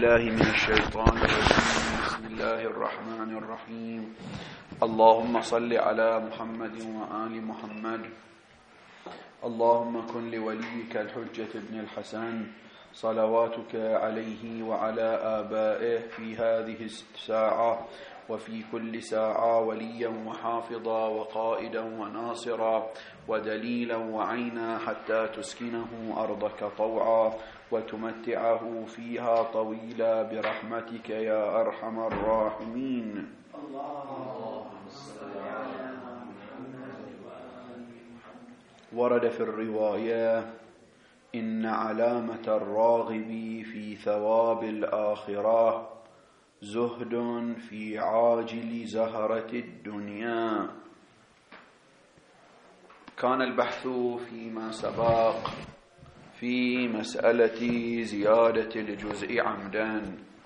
بالله من الشيطان الرجيم. بسم الله الرحمن الرحيم. اللهم صل على محمد وآل محمد. اللهم كن لوليك الحجة ابن الحسن صلواتك عليه وعلى آبائه في هذه الساعة وفي كل ساعة وليا وحافظا وقائدا وناصرا ودليلا وعينا حتى تسكنه أرضك طوعا وتمتعه فيها طويلا برحمتك يا أرحم الراحمين. ورد في الرواية: إن علامة الراغب في ثواب الآخرة زهد في عاجل زهرة الدنيا. كان البحث فيما سبق في مسألة زيادة الجزء عمدا،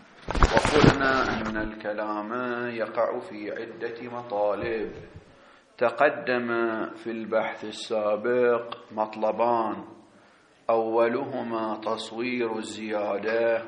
وقلنا أن الكلام يقع في عدة مطالب. تقدم في البحث السابق مطلبان: أولهما تصوير الزيادة،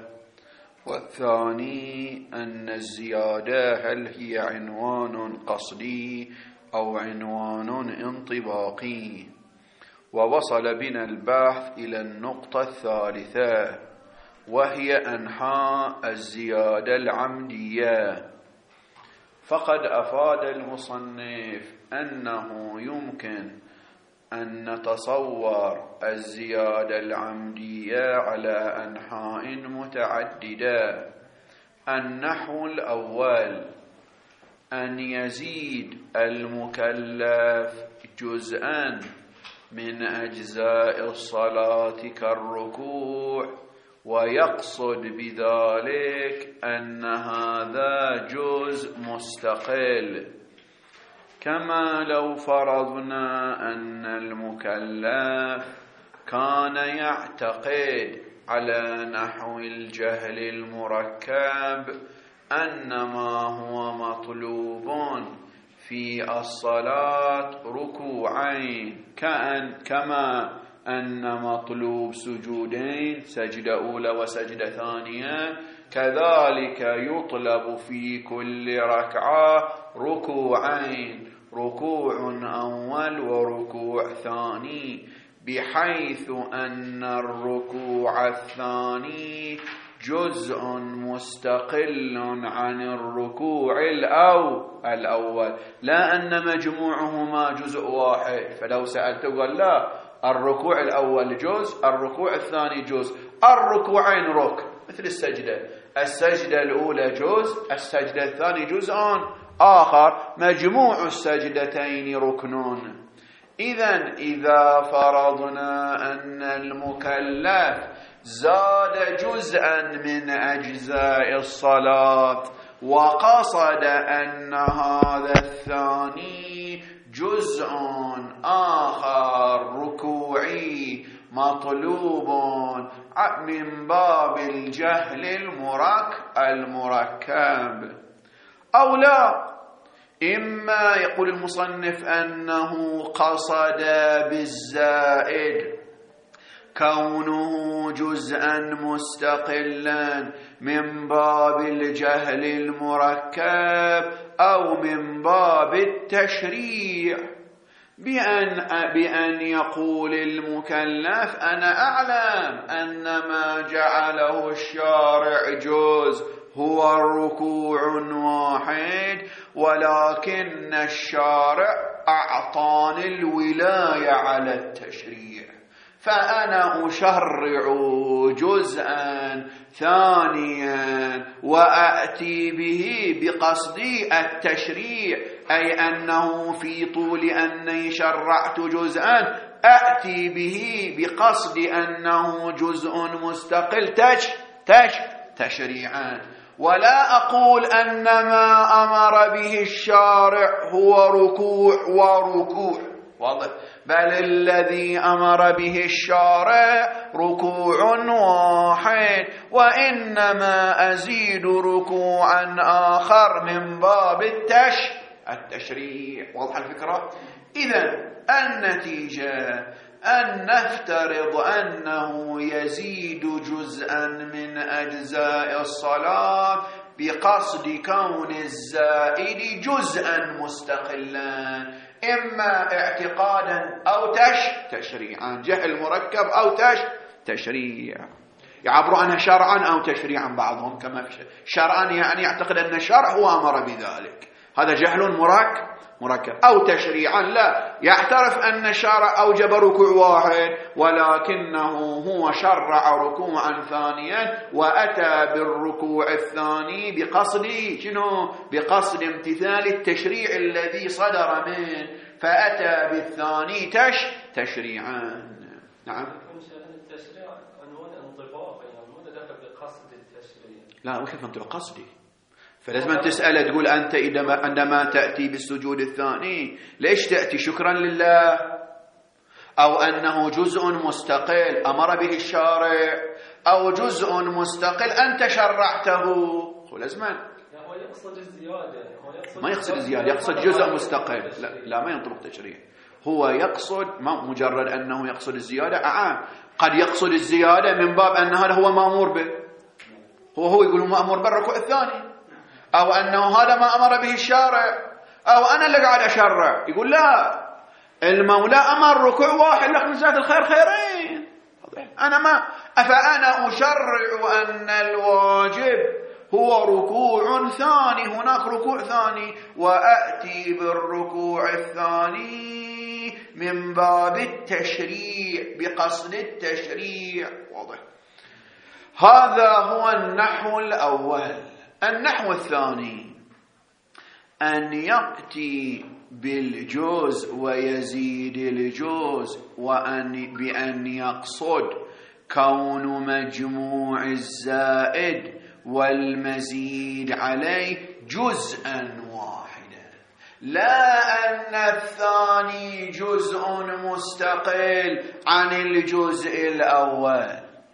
والثاني أن الزيادة هل هي عنوان قصدي أو عنوان انطباقي. ووصل بنا البحث إلى النقطة الثالثة، وهي أنحاء الزيادة العمدية. فقد أفاد المصنف أنه يمكن أن نتصور الزيادة العمدية على أنحاء متعددة. النحو الأول: أن يزيد المكلف جزءا من أجزاء الصلاة كالركوع، ويقصد بذلك أن هذا جزء مستقل، كما لو فرضنا أن المكلف كان يعتقد على نحو الجهل المركب أن ما هو مطلوب في الصلاة ركوعين، كما أن مطلوب سجودين، سجدة أولى وسجدة ثانية، كذلك يطلب في كل ركعة ركوعين، ركوع أول وركوع ثاني، بحيث أن الركوع الثاني جزء مستقل عن الركوع الأول، لا أن مجموعهما جزء واحد. فلو سألت قال لا، الركوع الأول جزء، الركوع الثاني جزء، الركوعين ركن، مثل السجدة الأولى جزء، السجدة الثانية جزء آخر، مجموع السجدتين ركنون. إذا فرضنا أن المكلف زاد جزءا من أجزاء الصلاة وقصد أن هذا الثاني جزء آخر ركوعي مطلوب من باب الجهل المركب، أو لا، إما يقول المصنف أنه قصد بالزائد كونه جزءا مستقلا من باب الجهل المركب، أو من باب التشريع، بأن يقول المكلف: أنا أعلم أن ما جعله الشارع جزء هو الركوع واحد، ولكن الشارع أعطاني الولاية على التشريع، فأنا أشرع جزءا ثانيا وأأتي به بقصد التشريع، أي أنه في طول أني شرعت جزءا أأتي به بقصد أنه جزء مستقل تشريعا، ولا أقول أن ما أمر به الشارع هو ركوع وركوع، واضح، بل الذي أمر به الشارع ركوع واحد، وإنما أزيد ركوعا آخر من باب التشريع. واضح الفكرة؟ إذن النتيجة أن نفترض أنه يزيد جزءا من أجزاء الصلاة بقصد كون الزائد جزءا مستقلا، إما اعتقادا أو تشريعا، جهل مركب أو تشريع، يعبر عنها شرعا أو تشريعا بعضهم، كما في شرعا يعني يعتقد أن الشرع هو أمر بذلك، هذا جهل مركب، أو تشريعا لا يعترف أن الشرع أوجب ركوع واحد ولكنه هو شرع ركوعا ثانيا وأتى بالركوع الثاني بقصد امتثال التشريع الذي صدر منه، فأتى بالثاني تشريعا. نعم. التشريع عنوان انطباق، يعني مو دخل بقصد التشريع. لا، وكيف انت قصدي؟ فلازم تسأل تقول أنت عندما تأتي بالسجود الثاني ليش تأتي شكرا لله، أو أنه جزء مستقل أمر به الشارع، أو جزء مستقل أنت شرعته. لازم هو يقصد الزيادة، ما يقصد الزيادة، يقصد جزء مستقل. لا ما ينطبق تشريع، هو يقصد ما مجرد أنه يقصد الزيادة، قد يقصد الزيادة من باب أن هذا هو مأمور به، هو يقول مأمور بالركوع الثاني، أو أنه هذا ما أمر به الشارع، أو أنا اللي قاعد أشرع. يقول لا، المولى أمر ركوع واحد لك من زاد الخير خيرين، أفأنا أشرع أن الواجب هو ركوع ثاني، هناك ركوع ثاني، وأأتي بالركوع الثاني من باب التشريع بقصد التشريع. واضح؟ هذا هو النحو الأول. النحو الثاني أن يأتي بالجزء ويزيد الجزء بأن يقصد كون مجموع الزائد والمزيد عليه جزءا واحدا، لا أن الثاني جزء مستقل عن الجزء الأول.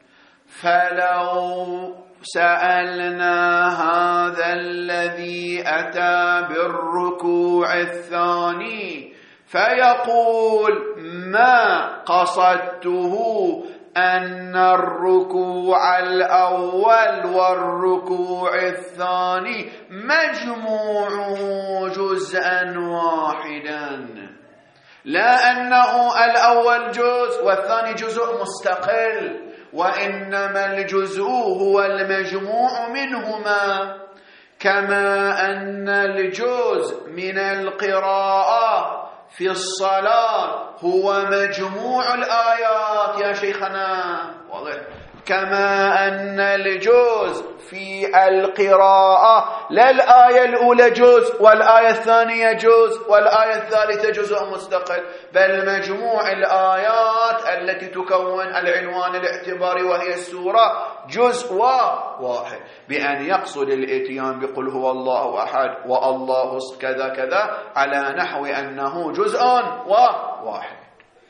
فلو سألنا هذا الذي أتى بالركوع الثاني فيقول ما قصدته أن الركوع الأول والركوع الثاني مجموعه جزءا واحدا، لا أنه الأول جزء والثاني جزء مستقل، وإنما الجزء هو المجموع منهما، كما أن الجزء من القراءة في الصلاة هو مجموع الآيات يا شيخنا. واضح؟ كما أن الجزء في القراءة لا الآية الأولى جزء والآية الثانية جزء والآية الثالثة جزء مستقل، بل مجموع الآيات التي تكون العنوان الاعتباري وهي السورة جزء واحد، بأن يقصد الاتيان بقل هو الله أحد والله كذا كذا على نحو أنه جزء واحد.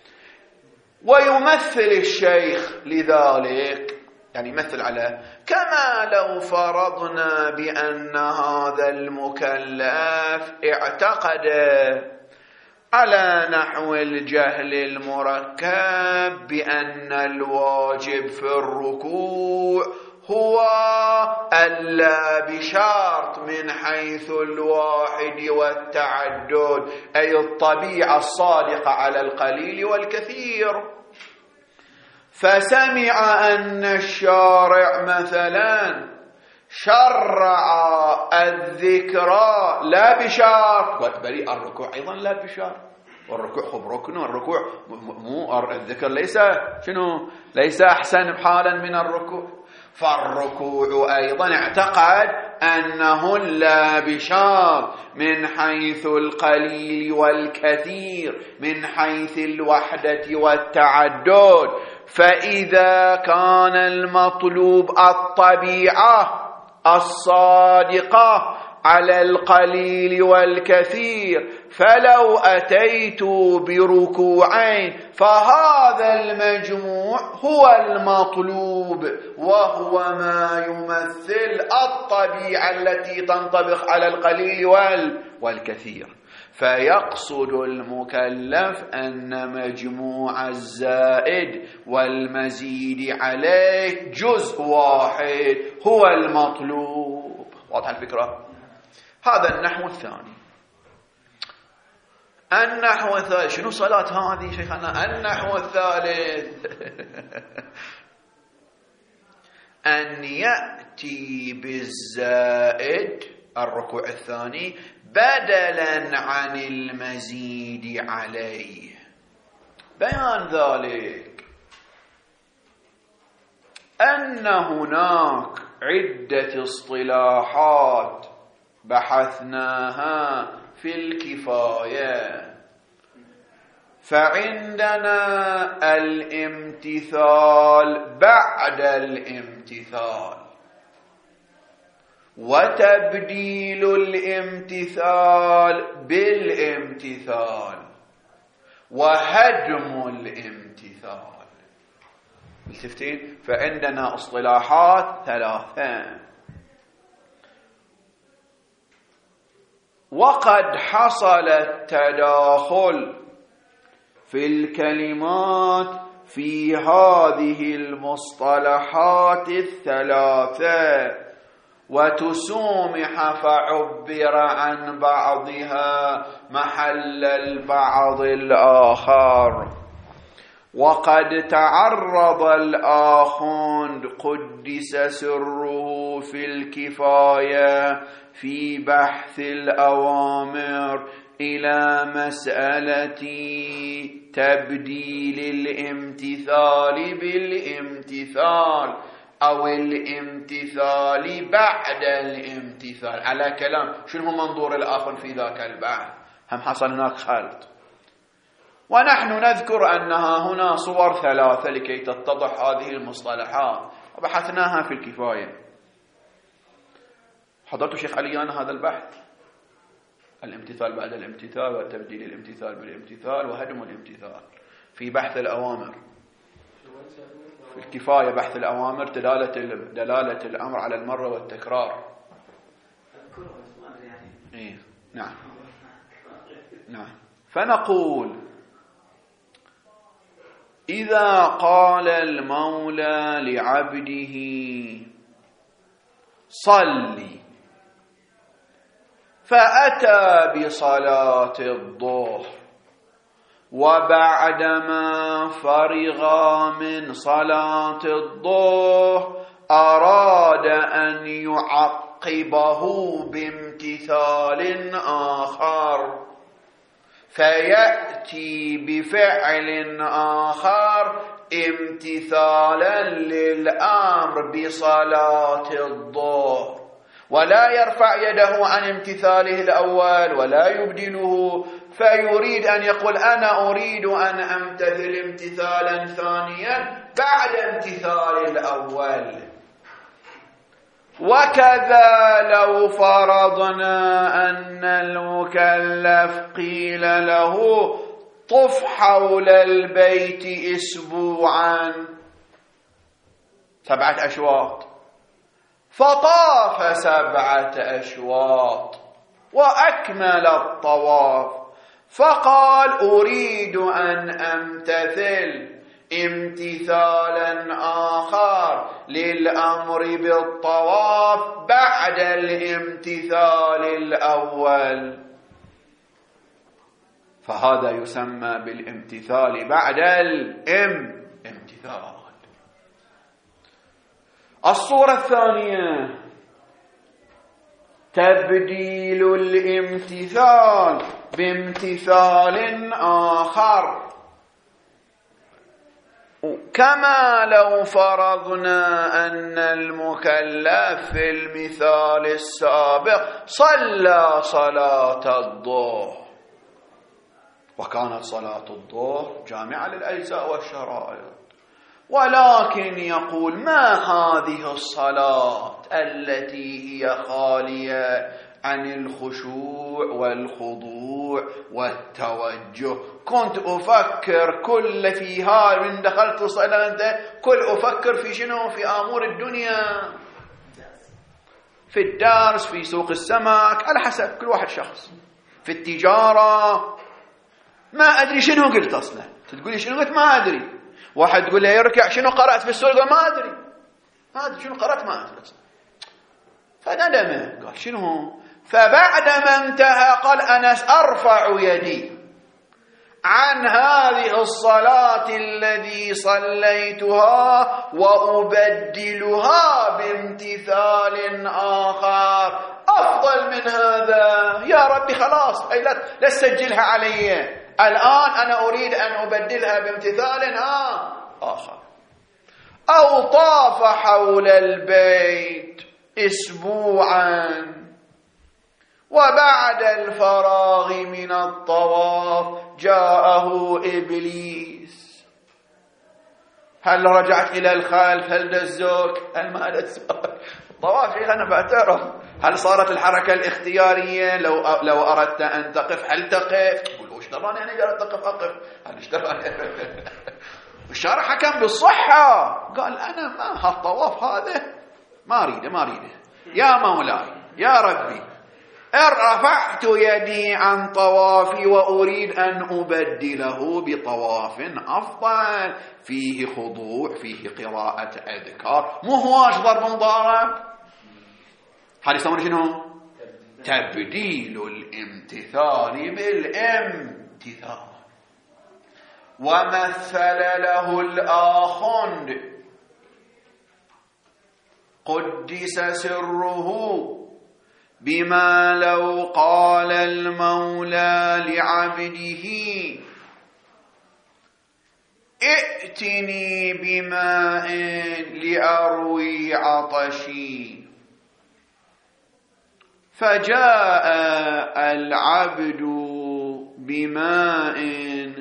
ويمثل الشيخ لذلك، يعني يمثل على كما لو فرضنا بأن هذا المكلف اعتقد على نحو الجهل المركب بأن الواجب في الركوع هو ألا بشرط من حيث الواحد والتعدد، أي الطبيعة الصادقة على القليل والكثير. فسمع أن الشارع مثلا شرع الذكرى لا بشرط، قلت بريء الركوع أيضا لا بشرط، والركوع خب ركن، والركوع مو الذكر ليس أحسن حالا من الركوع، فالركوع أيضا اعتقد أنه لا بشرط من حيث القليل والكثير، من حيث الوحدة والتعدد. فإذا كان المطلوب الطبيعة الصادقة على القليل والكثير، فلو أتيت بركوعين فهذا المجموع هو المطلوب، وهو ما يمثل الطبيعة التي تنطبق على القليل والكثير. فيقصد المكلف أن مجموع الزائد والمزيد عليه جزء واحد هو المطلوب. واضح الفكرة؟ هذا النحو الثاني. النحو الثالث، شنو صلاة هذه شيخنا؟ النحو الثالث أن يأتي بالزائد الركوع الثاني بدلا عن المزيد عليه. بيان ذلك أن هناك عدة اصطلاحات بحثناها في الكفاية، فعندنا الامتثال بعد الامتثال، وتبديل الامتثال بالامتثال، وهدم الامتثال. ملتفتين؟ فعندنا اصطلاحات ثلاثة. وقد حصل التداخل في الكلمات في هذه المصطلحات الثلاثة، وتسومح فعبر عن بعضها محل البعض الآخر. وقد تعرض الآخوند قدس سره في الكفاية في بحث الأوامر إلى مسألة تبديل الامتثال بالامتثال أو الامتثال بعد الامتثال، على كلام شنو منظور الآخر في ذاك البحث. هم حصل هناك خلط، ونحن نذكر أنها هنا صور ثلاثة لكي تتضح هذه المصطلحات، وبحثناها في الكفاية. حضرت شيخ عليان هذا البحث، الامتثال بعد الامتثال وتبديل الامتثال بالامتثال وهدم الامتثال في بحث الأوامر في الكفاية. بحث الأوامر دلالة الأمر على المرة والتكرار. إيه؟ نعم نعم. فنقول إذا قال المولى لعبده صلي، فأتى بصلاة الظهر، وبعدما فرغ من صلاة الظهر أراد أن يعقبه بامتثال آخر، فيأتي بفعل آخر امتثالا للأمر بصلاة الظهر، ولا يرفع يده عن امتثاله الأول ولا يبدله، فيريد أن يقول أنا أريد أن أمتثل امتثالا ثانيا بعد امتثال الأول. وكذا لو فرضنا أن المكلف قيل له طف حول البيت أسبوعا 7 أشواط، فطاف 7 أشواط وأكمل الطواف، فقال أريد أن أمتثل امتثالا آخر للأمر بالطواف بعد الامتثال الأول، فهذا يسمى بالامتثال بعد الامتثال. الصورة الثانية تبديل الامتثال بامتثال آخر، كما لو فرضنا أن المكلف في المثال السابق صلى صلاة الظهر، وكانت صلاة الظهر جامعة للأجزاء والشرائط، ولكن يقول ما هذه الصلاة التي هي خالية عن الخشوع والخضوع والتوجه، كنت أفكر كل فيها من دخلت الصلاة كل أفكر في شنو؟ في أمور الدنيا، في الدرس، في سوق السمك، على حسب كل واحد شخص. في التجارة ما أدري شنو قلت أصلا، تقولي شنو قلت ما أدري. واحد تقول له يركع شنو قرأت في السورة، قال ما أدري شنو قرأت، ما أدري أصلا. فندم قال شنو. فبعدما انتهى قال أنا أرفع يدي عن هذه الصلاة الذي صليتها وأبدلها بامتثال آخر أفضل من هذا. يا ربي خلاص لا تسجلها علي، الآن أنا أريد أن أبدلها بامتثال آخر. أو طاف حول البيت أسبوعا وبعد الفراغ من الطواف جاءه إبليس. هل رجعت إلى الخلف؟ هل دزوك؟ هل ما دزوك؟ الطواف شيء أنا بعترف. هل صارت الحركة الاختيارية؟ لو أردت أن تقف هل تقف؟ تقول وش دراني أنا قالت تقف أقف؟ هل ايش دراني؟ الشارع حكم بالصحة، قال أنا ما هالطواف هذا ما أريده يا مولاي يا ربي، رفعت يدي عن طوافي وأريد أن أبدله بطواف أفضل فيه خضوع، فيه قراءة أذكار، مو هواش ضرب مضارب. هذا يسمونه شنو؟ تبديل الامتثال بالامتثال. ومثل له الآخوند قدس سره بما لو قال المولى لعبده ائتني بماء لأروي عطشي، فجاء العبد بماء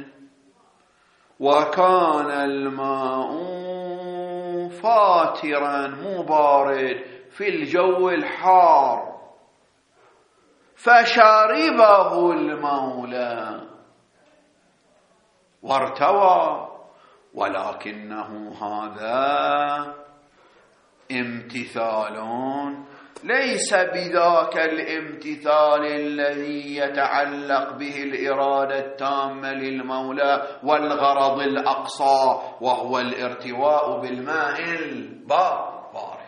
وكان الماء فاترا مو بارد في الجو الحار، فشربه المولى وارتوى، ولكنه هذا امتثال ليس بذاك الامتثال الذي يتعلق به الإرادة التامة للمولى والغرض الأقصى وهو الارتواء بالماء البارد.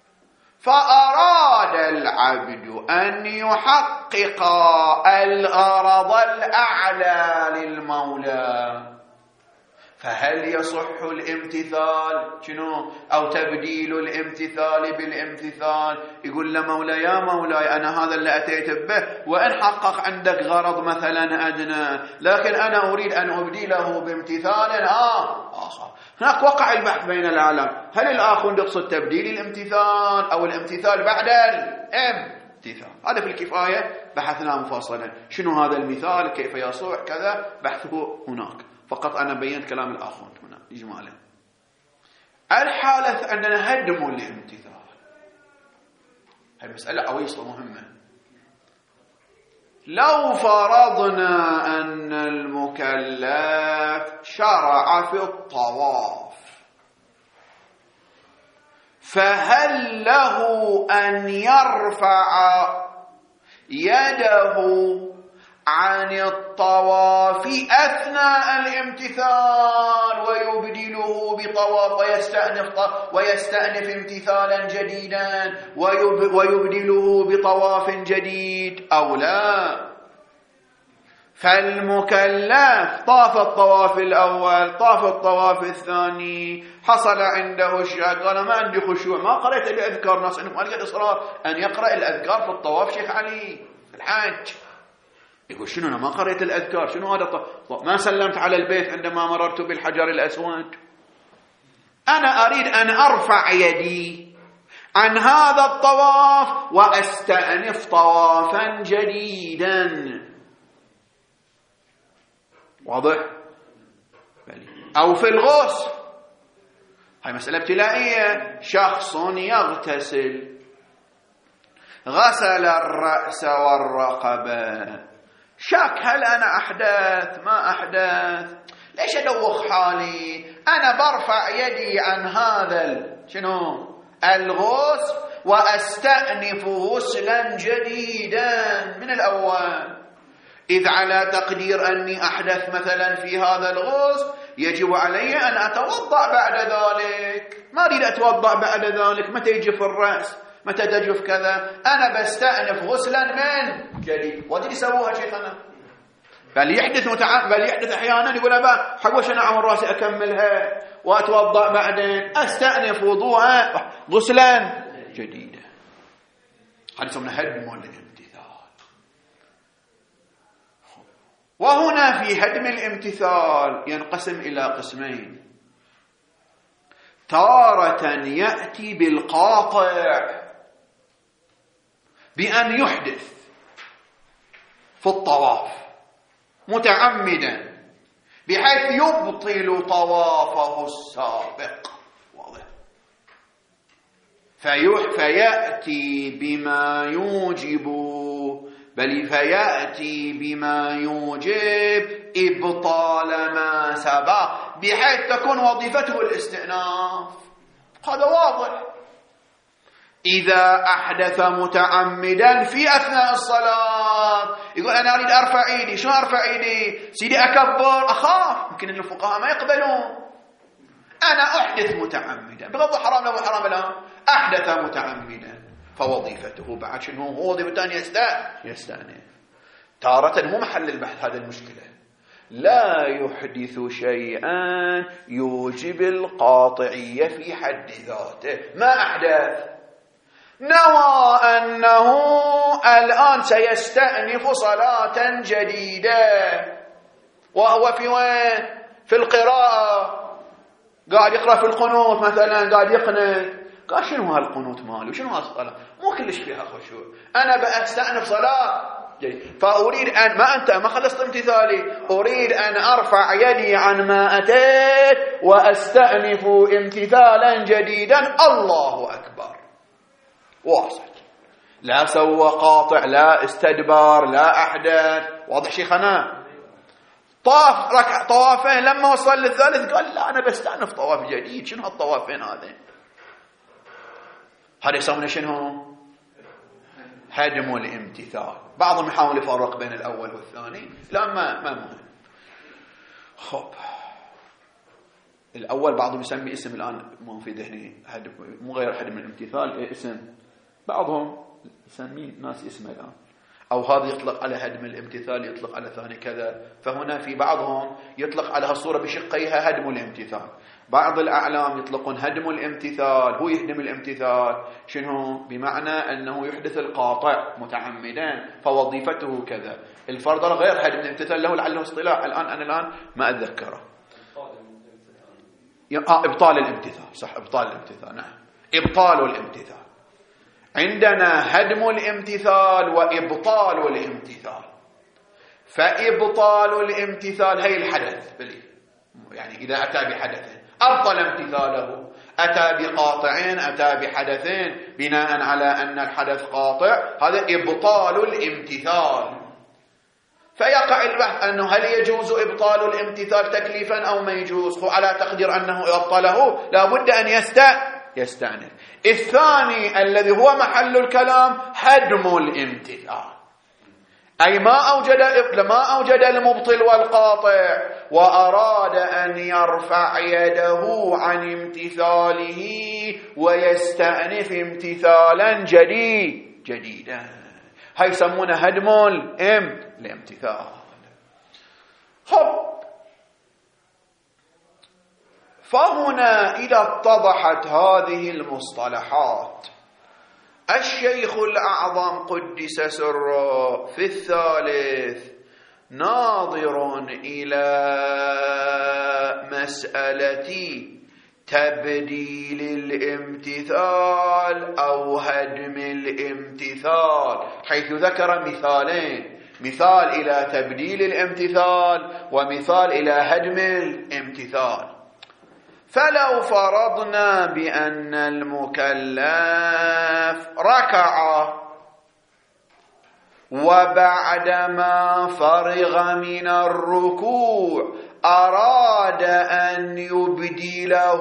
فأراد العبد أن يحقق الغرض الأعلى للمولى، فهل يصح الامتثال شنو أو تبديل الامتثال بالامتثال؟ يقول له مولاي يا مولاي أنا هذا اللي أتيت به، وإن حقق عندك غرض مثلا أدنى، لكن أنا أريد أن أبدله بامتثال آخر. هناك وقع البحث بين العالم، هل الآخر يقصد تبديل الامتثال أو الامتثال بعد الامتثال؟ هذا في الكفاية بحثنا مفصلا، شنو هذا المثال، كيف يصح كذا، بحثه هناك. فقط أنا بينت كلام الآخر هنا إجمالا. الحالة عندنا هدم الامتثال، هذه مسألة عويصة مهمة. لو فرضنا أن المكلف شرع في الطواف، فهل له أن يرفع يده عن الطواف أثناء الامتثال ويبدله بطواف ويستأنف امتثالا جديدا ويبدله بطواف جديد أو لا؟ فالمكلف طاف الطواف الأول، طاف الطواف الثاني، حصل عنده الشك، قال ما عندي خشوع، ما قرأت الأذكار. ناس عندهم ألقى إصرار أن يقرأ الأذكار في الطواف. شيخ علي في الحج يقول شنو أنا ما قرأت الأذكار، شنو هذا ما سلمت على البيت عندما مررت بالحجر الأسود. أنا أريد أن أرفع يدي عن هذا الطواف وأستأنف طوافا جديدا. واضح؟ أو في الغسل، هاي مسألة ابتلائية. شخص يغتسل، غسل الرأس والرقبة، شك هل أنا أحدث ما أحدث، ليش أدوخ حالي، أنا برفع يدي عن هذا شنو الغسل وأستأنف غسلا جديدا من الأول. إذ على تقدير أني أحدث مثلا في هذا الغسل يجب علي أن أتوضأ بعد ذلك. ما أريد أتوضأ بعد ذلك متى يجف الرأس، متى تجف كذا، أنا بستأنف غسلا من جديد. ودي يسووها شيخنا، بل يحدث أحيانا يقول أبا حقوش أنا عمر راسي أكملها وأتوضأ بعدين أستأنف وضوءا غسلا جديدا. هذا يسمونه هدم الامتثال. وهنا في هدم الامتثال ينقسم إلى قسمين. تارة يأتي بالقاطع بأن يحدث في الطواف متعمدا بحيث يبطل طوافه السابق، واضح، فيأتي بما يوجب إبطال ما سبق بحيث تكون وظيفته الاستئناف. هذا واضح. إذا أحدث متعمدا في أثناء الصلاة يقول أنا أريد أرفع إيدي، شو أرفع إيدي؟ سيدي أكبر، أخاف، يمكن أن الفقهاء ما يقبلون. أنا أحدث متعمدا بغض حرام له حرام له، أحدث متعمدا فوظيفته بعد شنو؟ هو وظيفته أن يستأنف. تارة مو محل البحث هذه المشكلة، لا يحدث شيئا يوجب القاطعية في حد ذاته. ما أحدث؟ نوى أنه الآن سيستأنف صلاة جديدة وهو في وين؟ في القراءة، قاعد يقرأ في القنوت مثلا، قاعد يقنت، قال شنو هالقنوت مالي وشنو هالصلاة مو كلش فيها خشوع، أنا بأستأنف صلاة جديد، فأريد أن ما خلصت امتثالي، أريد أن أرفع يدي عن ما أتيت وأستأنف امتثالا جديدا. الله أكبر، واصل، لا سوى قاطع، لا استدبار، لا أحدث. واضح شيخنا؟ طاف طوافين، لما وصل للثالث قال لا أنا بستأنف طواف جديد. شنو هالطوافين هذين؟ هذا يسمونه شنو؟ هدم الامتثال. بعضهم يحاول يفرق بين الأول والثاني، لا ما مهم. خب، الأول بعضهم يسمي اسم الآن مو في ذهني، مو غير هدم الامتثال، اسم بعضهم يسميه ناس اسمه الآن، أو هذا يطلق على هدم الامتثال، يطلق على ثاني كذا. فهنا في بعضهم يطلق على هالصورة بشقيها هدم الامتثال. بعض الأعلام يطلقون هدم الامتثال، هو يهدم الامتثال شنو؟ بمعنى أنه يحدث القاطع متعمدا فوظيفته كذا. الفرض غير هدم الامتثال، له لعله اصطلاح الآن ما أتذكره. إبطال الامتثال، صح، إبطال الامتثال، نعم، إبطال الامتثال. عندنا هدم الامتثال وإبطال الامتثال. فإبطال الامتثال هي الحدث، يعني إذا أتى بحدث أبطل امتثاله، أتى بقاطعين، أتى بحدثين بناء على أن الحدث قاطع، هذا إبطال الامتثال. فيقع البحث أنه هل يجوز إبطال الامتثال تكليفا أو ما يجوز. على تقدير أنه أبطله لابد أن يستأنف. الثاني الذي هو محل الكلام هدم الامتثال، أي ما أوجد المبطل والقاطع وأراد أن يرفع يده عن امتثاله ويستأنف امتثالا جديدا، هاي يسمونه هدم الامتثال. فهنا إذا اتضحت هذه المصطلحات، الشيخ الأعظم قدس سره في الثالث ناظر إلى مسألة تبديل الامتثال أو هدم الامتثال، حيث ذكر مثالين، مثال إلى تبديل الامتثال ومثال إلى هدم الامتثال. فلو فرضنا بأن المكلف ركع وبعدما فرغ من الركوع أراد أن يبدله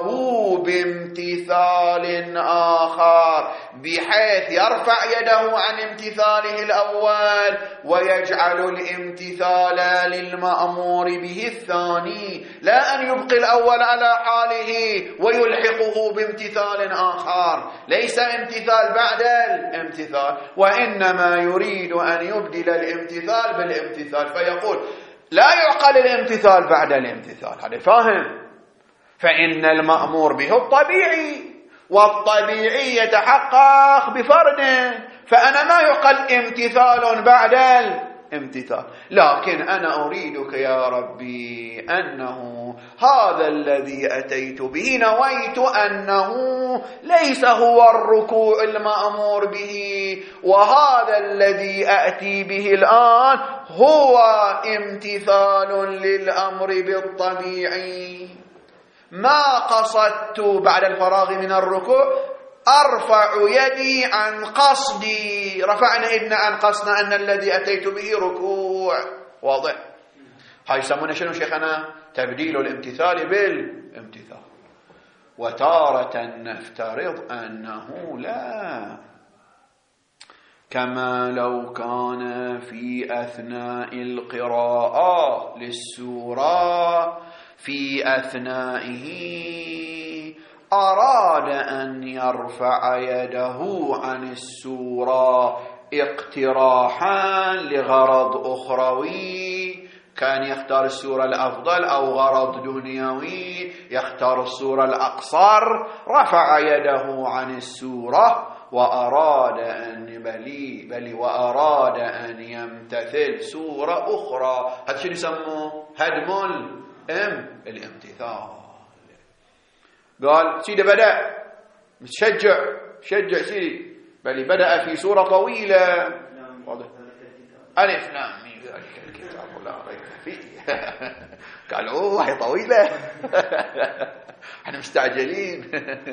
بامتثال آخر بحيث يرفع يده عن امتثاله الأول ويجعل الامتثال للمأمور به الثاني، لا أن يبقي الأول على حاله ويلحقه بامتثال آخر، ليس امتثال بعد الامتثال، وإنما يريد أن يبدل الامتثال بالامتثال، فيقول لا يعقل الامتثال بعد الامتثال. هذا فاهم؟ فإن المأمور به الطبيعي، والطبيعي يتحقق بفرد، فأنا ما يعقل امتثال بعد الامتثال. لكن أنا أريدك يا ربي أنه هذا الذي أتيت به نويت أنه ليس هو الركوع المأمور به، وهذا الذي أتي به الآن هو امتثال للأمر بالطبيعي. ما قصدت بعد الفراغ من الركوع أرفع يدي عن قصدي، رفعنا إذن عن قصدنا أن الذي أتيت به ركوع. واضح؟ هاي يسمونه شنو شيخنا؟ تبديل الامتثال بالامتثال. وتارة نفترض أنه لا، كما لو كان في أثناء القراءة للسورة في أثنائه أراد أن يرفع يده عن السورة اقتراحا لغرض أخروي، كان يختار السورة الأفضل أو غرض دنيوي يختار السورة الأقصر، رفع يده عن السورة وأراد أن وأراد أن يمتثل سورة أخرى. هذا شو يسموه؟ هدم الامتثال. قال سيدي بدأ شجع سيدي، بل بدأ في سورة طويلة، واضح؟ ألف لام ميم ذلك الكتاب لا ريب فيه. قال هي طويلة. احنا مستعجلين.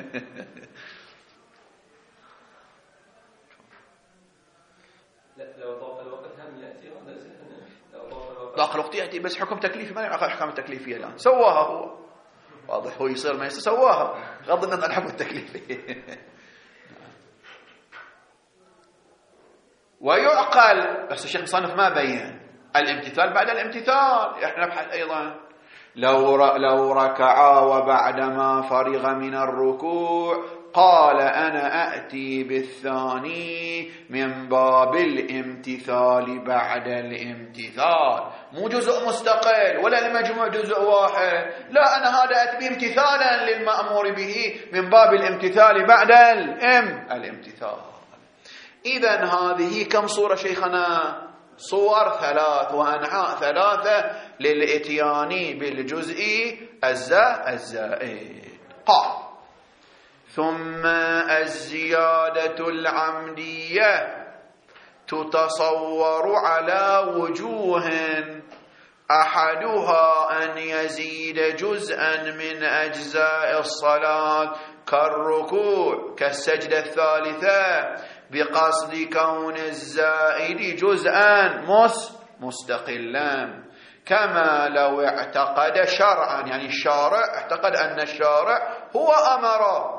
لو ضاق الوقت هم يأتي ضاق الوقت يأتي، بس حكم تكليفي ما يعقل الأحكام التكليفية الآن، سواها هو واضح، هو يصير ما يصير سواها غض النظر عن الحكم التكليفي. ويعقل، بس الشيخ مصنف ما بين الامتثال بعد الامتثال. احنا نبحث ايضا لو ركعا وبعدما فرغ من الركوع قال أنا أأتي بالثاني من باب الامتثال بعد الامتثال، مو جزء مستقل ولا المجموع جزء واحد، لا أنا هذا أتبي امتثالا للمأمور به من باب الامتثال بعد الامتثال. إذن هذه كم صورة شيخنا؟ صور 3 وأنحاء 3 للإتيان بالجزء الزائد. قال ثم الزيادة العمدية تتصور على وجوه، أحدها أن يزيد جزءا من أجزاء الصلاة كالركوع كالسجدة الثالثة بقصد كون الزائد جزءا مستقلا، كما لو اعتقد شرعا، يعني الشارع اعتقد أن الشارع هو أمر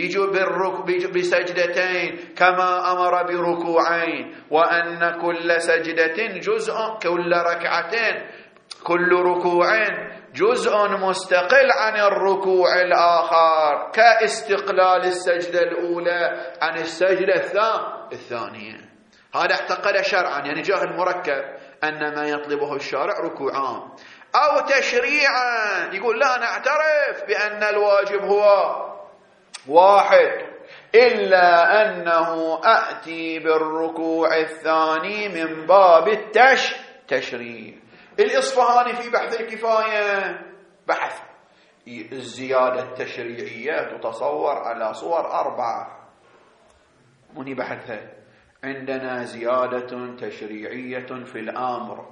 بسجدتين كما أمر بركوعين، وأن كل سجدة جزء، كل ركعتين كل ركوع جزء مستقل عن الركوع الآخر، كاستقلال السجدة الأولى عن السجدة الثانية. هذا اعتقد شرعا، يعني جاء المركب أن ما يطلبه الشارع ركوعان، أو تشريعا يقول لا نعترف بأن الواجب هو واحد، إلا أنه أتي بالركوع الثاني من باب التشريع. الإصفهاني في بحث الكفاية بحث الزيادة التشريعية تتصور على صور 4. مني بحثها. عندنا زيادة تشريعية في الأمر،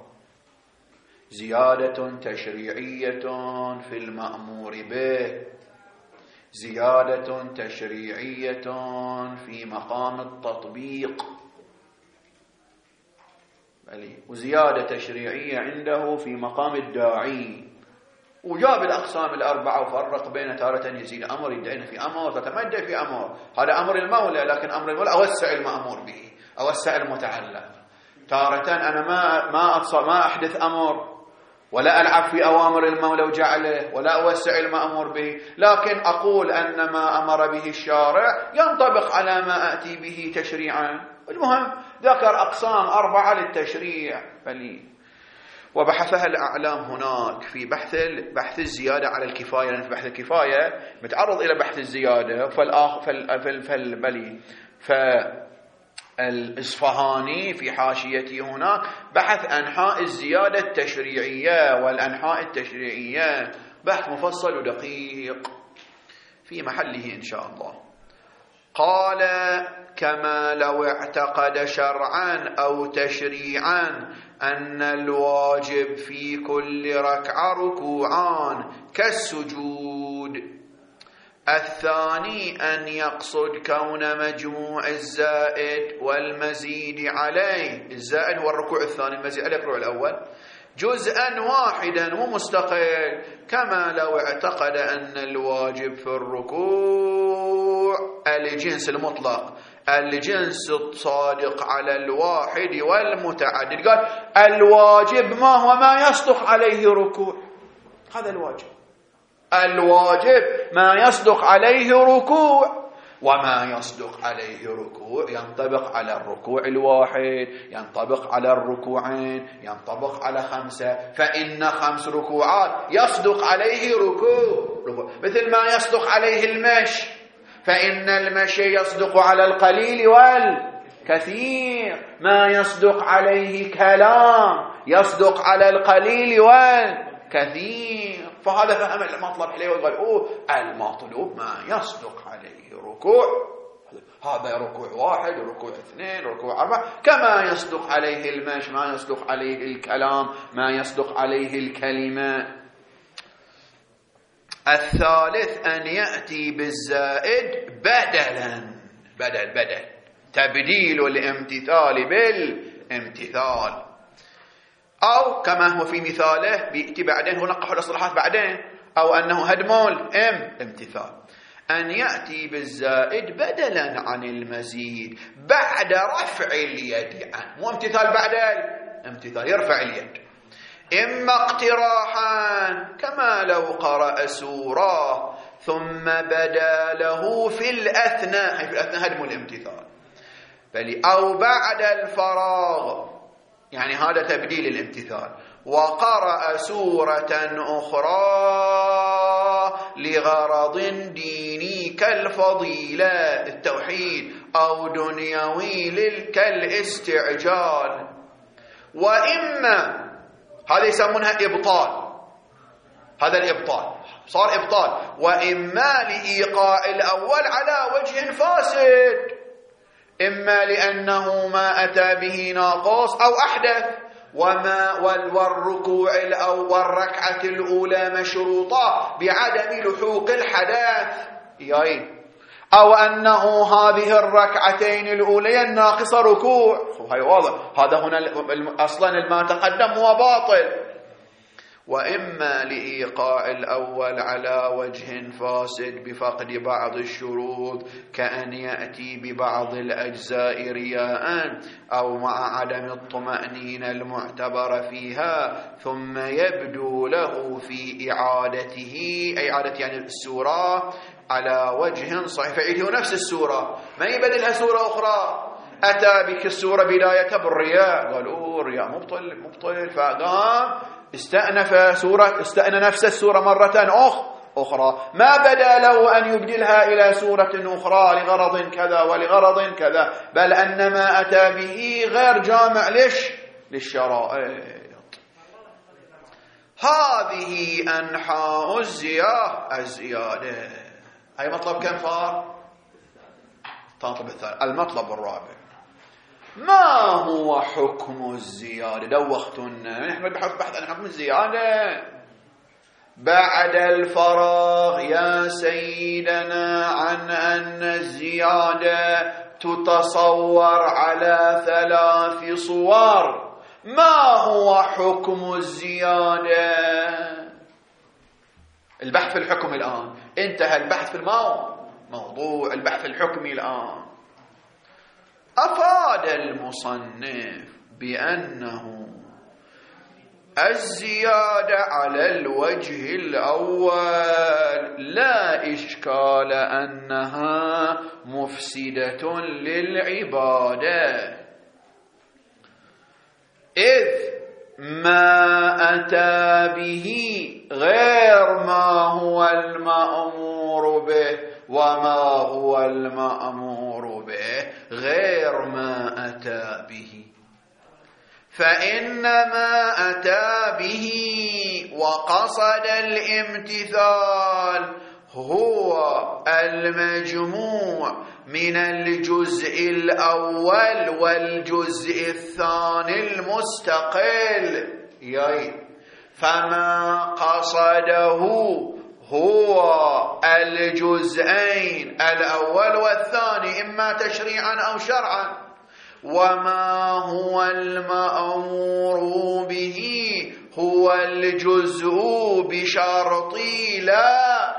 زيادة تشريعية في المأمور به، زيادة تشريعية في مقام التطبيق، وزيادة تشريعية عنده في مقام الداعي. وجاب الأقسام الأربعة وفرق بين تارة يزيد أمر يدعين في أمر تتمدى في أمر، هذا أمر المولى، لكن أمر المولى أوسع المأمور به، أوسع المتعلق. تارة أنا ما أحدث أمر ولا ألعب في أوامر المولى وجعله ولا أوسع المأمور به، لكن أقول أن ما أمر به الشارع ينطبق على ما أتي به تشريعا. المهم ذكر أقسام 4 للتشريع وبحثها الأعلام هناك في بحث الزيادة على الكفاية، لأن في بحث الكفاية متعرض إلى بحث الزيادة. فالإصفهاني في حاشيته هناك بحث أنحاء الزيادة التشريعية والأنحاء التشريعية، بحث مفصل ودقيق في محله إن شاء الله. قال: كما لو اعتقد شرعا أو تشريعا أن الواجب في كل ركعة ركوعان كالسجود. الثاني أن يقصد كون مجموع الزائد والمزيد عليه، الزائد هو الركوع الثاني، المزيد عليه الركوع الأول، جزءا واحدا ومستقل، كما لو اعتقد أن الواجب في الركوع الجنس المطلق، الجنس الصادق على الواحد والمتعدد. قال الواجب ما هو ما يصدق عليه ركوع، هذا الواجب ما يصدق عليه ركوع، وما يصدق عليه ركوع ينطبق على الركوع الواحد، ينطبق على الركوعين، ينطبق على 5، فإن 5 ركوعات يصدق عليه ركوع، مثل ما يصدق عليه المشي، فإن المشي يصدق على القليل والكثير، ما يصدق عليه كلام يصدق على القليل والكثير. فهذا فهم المطلب عليه وقال المطلوب ما يصدق عليه ركوع، هذا ركوع 1 ركوع 2 ركوع 4، كما يصدق عليه المشي، ما يصدق عليه الكلام، ما يصدق عليه الكلمة. الثالث أن يأتي بالزائد بدل تبديل الامتثال بالامتثال، أو كما هو في مثاله بيأتي بعدين، هو نقح الإصلاحات بعدين، أو أنه هدم الامتثال. أن يأتي بالزائد بدلا عن المزيد بعد رفع اليد عنه، مو امتثال بعد الامتثال، يرفع اليد. إما اقتراحا كما لو قرأ سورة ثم بدا له في الأثناء، في الأثناء هدم الامتثال، أو بعد الفراغ، يعني هذا تبديل الامتثال، وقرأ سورة أخرى لغرض ديني كالفضيلة التوحيد، أو دنيوي كالاستعجال. وإما هذا يسمونها إبطال، هذا الإبطال صار إبطال، وإما لإيقاع الأول على وجه فاسد، إما لأنه ما أتى به ناقص أو أحدث، والركوع الأول والركعة الأولى مشروطة بعدم لحوق الحدث، أو أنه هذه الركعتين الأوليين ناقصة ركوع، هاي واضح، هذا هنا أصلا ما تقدم هو باطل. وإما لإيقاع الأول على وجه فاسد بفقد بعض الشروط، كأن يأتي ببعض الأجزاء رياء أو مع عدم الطمأنينة المعتبر فيها، ثم يبدو له في إعادته، إعادة يعني السورة على وجه صحيح، فعيده نفس السورة، ما يبدلها سورة أخرى. أتى بك السورة بداية بالرياء، قالوا الرياء مبطل، فقام استأنف نفس السورة مرة أخرى، ما بدا له أن يبدلها إلى سورة أخرى لغرض كذا ولغرض كذا، بل أن ما أتى به غير جامع للشرائط. هذه أنحاء الزيادة. أي مطلب كم صار؟ المطلب الثالث. المطلب الرابع، ما هو حكم الزيادة؟ دوختنا نحن بحث عن حكم الزيادة بعد الفراغ يا سيدنا عن أن الزيادة تتصور على 3 صور. ما هو حكم الزيادة؟ البحث في الحكم الآن انتهى البحث في موضوع البحث الحكمي الآن. أفاد المصنف بأنه الزيادة على الوجه الأول لا إشكال أنها مفسدة للعبادة، إذ ما أتى به غير ما هو المأمور به، وما هو المأمور به غير ما أتى به. فإنما أتى به وقصد الامتثال هو المجموع من الجزء الأول والجزء الثاني المستقل، فما قصده هو الجزئين الأول والثاني إما تشريعا أو شرعا، وما هو المأمور به هو الجزء بشرط لا.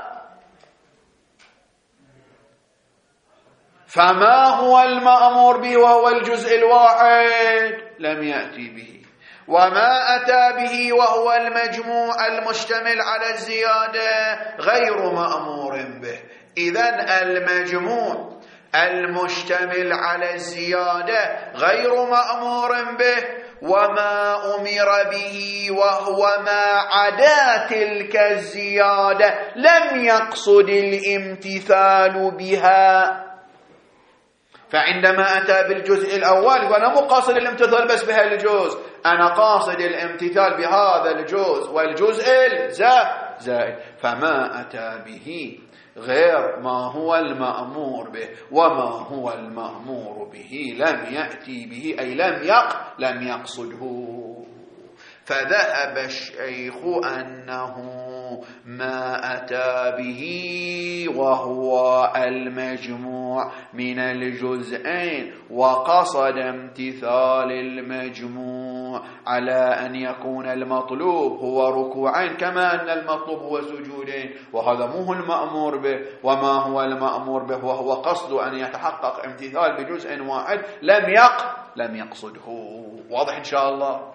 فما هو المأمور به وهو الجزء الواحد لم يأتي به، وما أتى به وهو المجموع المشتمل على الزيادة غير مأمور به. إذن المجموع المشتمل على الزيادة غير مأمور به، وما أمر به وهو ما عدا تلك الزيادة لم يقصد الامتثال بها. فعندما أتى بالجزء الأول وأنا مو قاصد الامتثال بس بهذا الجزء، أنا قاصد الامتثال بهذا الجزء والجزء الزائد، فما أتى به غير ما هو المأمور به وما هو المأمور به لم يأتي به، أي لم يقصده. فذهب الشيخ أنه ما أتى به وهو المجموع من الجزئين وقصد امتثال المجموع على أن يكون المطلوب هو ركوعين كما أن المطلوب هو سجودين، وهذا مو المأمور به. وما هو المأمور به وهو قصد أن يتحقق امتثال بجزء واحد لم يقصده. واضح إن شاء الله؟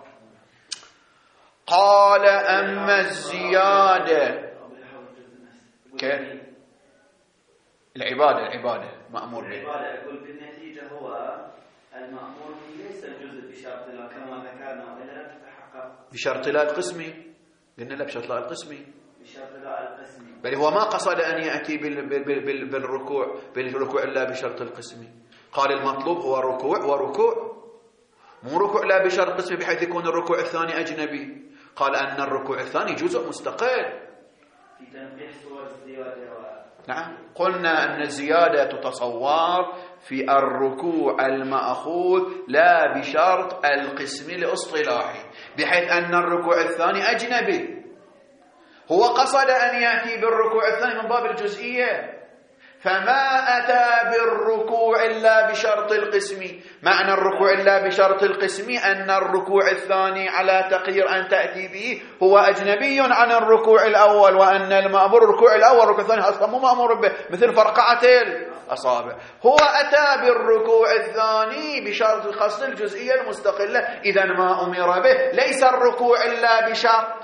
قال أما الزيادة العبادة مأمور به، العبادة يقول بالنتيجة هو المأمور به ليس الجزء بشرط لا كما ذكرنا، وإلا لا تتحقق بشرط لا القسمي. قلنا لا بشرط لا القسمي، بشرط لا القسمي، بل هو ما قصد أن يأتي بالركوع إلا بشرط القسمي. قال المطلوب هو ركوع مو ركوع لا بشرط قسمي بحيث يكون الركوع الثاني أجنبي. قال أن الركوع الثاني جزء مستقل في تنبيه صور الزيادة. نعم، قلنا أن الزيادة تتصور في الركوع المأخوذ لا بشرط القسم الاصطلاحي، بحيث أن الركوع الثاني أجنبي. هو قصد أن يأتي بالركوع الثاني من باب الجزئية، فما أتى بالركوع إلا بشرط القسم. معنى الركوع إلا بشرط القسم أن الركوع الثاني على تقدير أن تأتي به هو أجنبي عن الركوع الأول، وأن المأمور الركوع الأول الركوع الثاني أصلا مو مأمور به، مثل فرقعة الأصابع. هو أتى بالركوع الثاني بشرط القصد الجزئية المستقلة. إذا ما أمر به ليس الركوع إلا بشرط،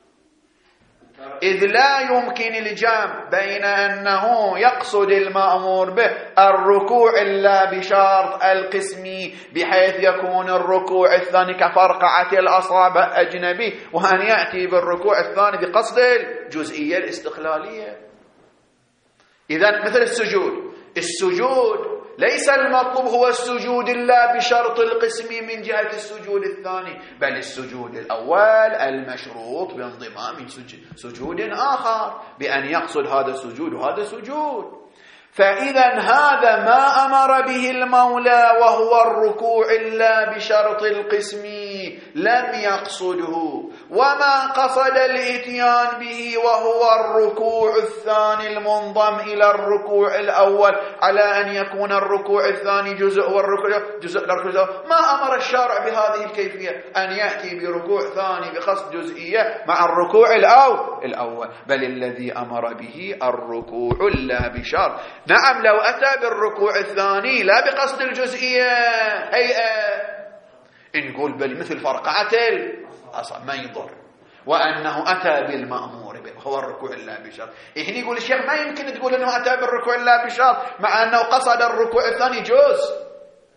إذ لا يمكن الجمع بين أنه يقصد المأمور به الركوع إلا بشرط القسمي بحيث يكون الركوع الثاني كفرقعة الأصابع أجنبي، وأن يأتي بالركوع الثاني بقصد الجزئية الاستقلالية. إذن مثل السجود ليس المطلوب هو السجود إلا بشرط القسم من جهة السجود الثاني، بل السجود الأول المشروط بانضمام سجود آخر بأن يقصد هذا السجود وهذا السجود. فإذا هذا ما أمر به المولى وهو الركوع إلا بشرط القسم لم يقصده، وما قصد الإتيان به وهو الركوع الثاني المنضم إلى الركوع الأول على أن يكون الركوع الثاني جزء والركوع جزء للركوع، ما أمر الشارع بهذه الكيفية أن يأتي بركوع ثاني بقصد جزئية مع الركوع الأول، بل الذي أمر به الركوع لا بشرط. نعم لو أتى بالركوع الثاني لا بقصد الجزئية هيئة نقول بل مثل فرقعة الأصابع ما يضر، وأنه أتى بالمأمور به هو الركوع لا بشرط. هنا يقول الشيخ ما يمكن تقول أنه أتى بالركوع لا بشرط مع أنه قصد الركوع الثاني جزء.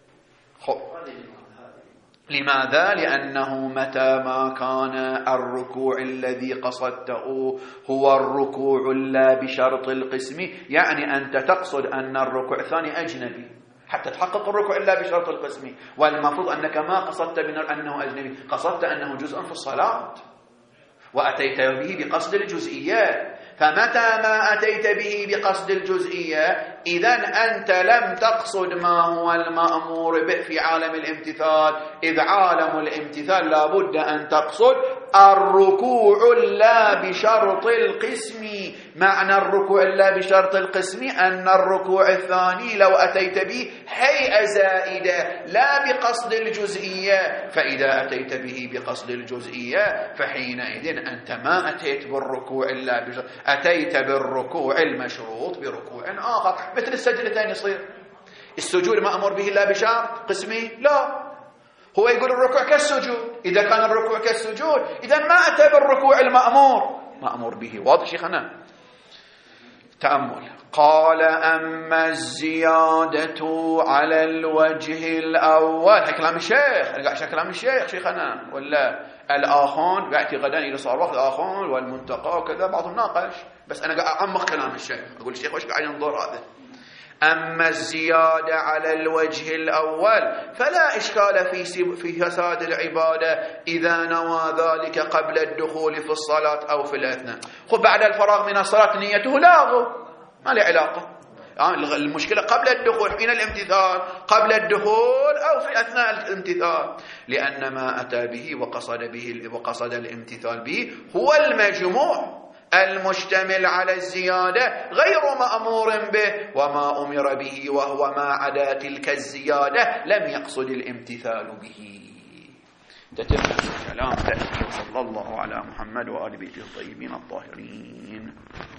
لماذا؟ لأنه متى ما كان الركوع الذي قصدته هو الركوع لا بشرط القسم، يعني أنت تقصد أن الركوع الثاني أجنبي حتى تحقق الركوع إلا بشرط القسم، والمفروض أنك ما قصدت أنه أجنبي، قصدت أنه جزء في الصلاة وأتيت به بقصد الجزئية. فمتى ما أتيت به بقصد الجزئية إذن أنت لم تقصد ما هو المأمور به في عالم الامتثال، إذ عالم الامتثال لابد أن تقصد الركوع لا بشرط القسم. معنى الركوع لا بشرط القسم أن الركوع الثاني لو أتيت به هيئة زائدة لا بقصد الجزئية، فإذا أتيت به بقصد الجزئية فحينئذ أنت ما أتيت بالركوع إلا بشرط، أتيت بالركوع المشروط بركوع آخر. مثل السجدتين يصير السجود مأمور به إلا بشرط قسمي؟ لا، هو يقول الركوع كالسجود، إذا كان الركوع كالسجود إذا ما أتى بالركوع مأمور به. واضح شيخنا؟ تأمل. قال أما الزيادة على الوجه الأول، هي كلام الشيخ، كلام الشيخ شيخنا ولا الآخون بيأتي غدا إلى صار وقت الآخون والمنتقى وكذا بعضهم ناقش، بس أنا قاعد أعمق كلام الشيخ، أقول الشيخ وش قاعد ينظر هذا. أما الزيادة على الوجه الأول فلا إشكال في فساد العبادة إذا نوى ذلك قبل الدخول في الصلاة أو في الأثناء. خب بعد الفراغ من الصلاة نيته لاغو ما له علاقة، المشكلة قبل الدخول حين الامتثال، قبل الدخول أو في أثناء الامتثال، لأن ما أتى به وقصد الامتثال به هو المجموع المشتمل على الزيادة غير مأمور به، وما أمر به وهو ما عدا تلك الزيادة لم يقصد الامتثال به. تتم الكلام. صلى الله على محمد وآل بيته الطيبين الطاهرين.